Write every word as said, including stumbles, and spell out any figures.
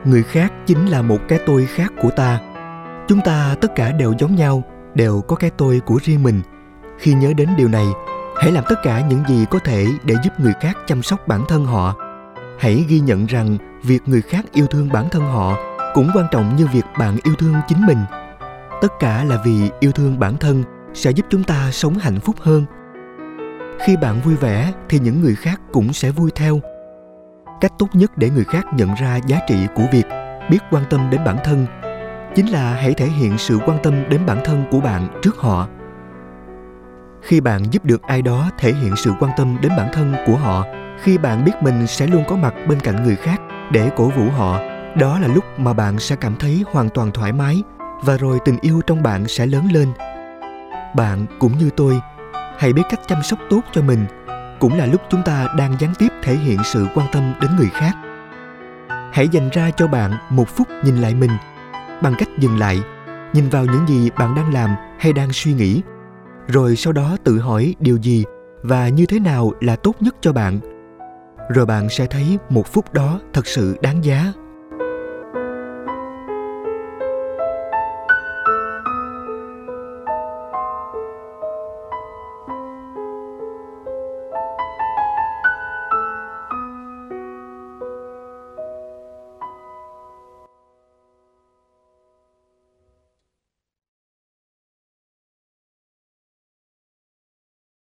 Người khác chính là một cái tôi khác của ta. Chúng ta tất cả đều giống nhau, đều có cái tôi của riêng mình. Khi nhớ đến điều này, hãy làm tất cả những gì có thể để giúp người khác chăm sóc bản thân họ. Hãy ghi nhận rằng việc người khác yêu thương bản thân họ cũng quan trọng như việc bạn yêu thương chính mình. Tất cả là vì yêu thương bản thân sẽ giúp chúng ta sống hạnh phúc hơn. Khi bạn vui vẻ thì những người khác cũng sẽ vui theo. Cách tốt nhất để người khác nhận ra giá trị của việc biết quan tâm đến bản thân chính là hãy thể hiện sự quan tâm đến bản thân của bạn trước họ. Khi bạn giúp được ai đó thể hiện sự quan tâm đến bản thân của họ, khi bạn biết mình sẽ luôn có mặt bên cạnh người khác để cổ vũ họ, đó là lúc mà bạn sẽ cảm thấy hoàn toàn thoải mái, và rồi tình yêu trong bạn sẽ lớn lên. Bạn cũng như tôi, hãy biết cách chăm sóc tốt cho mình, cũng là lúc chúng ta đang gián tiếp thể hiện sự quan tâm đến người khác. Hãy dành ra cho bạn một phút nhìn lại mình, bằng cách dừng lại, nhìn vào những gì bạn đang làm hay đang suy nghĩ, rồi sau đó tự hỏi điều gì và như thế nào là tốt nhất cho bạn. Rồi bạn sẽ thấy một phút đó thật sự đáng giá.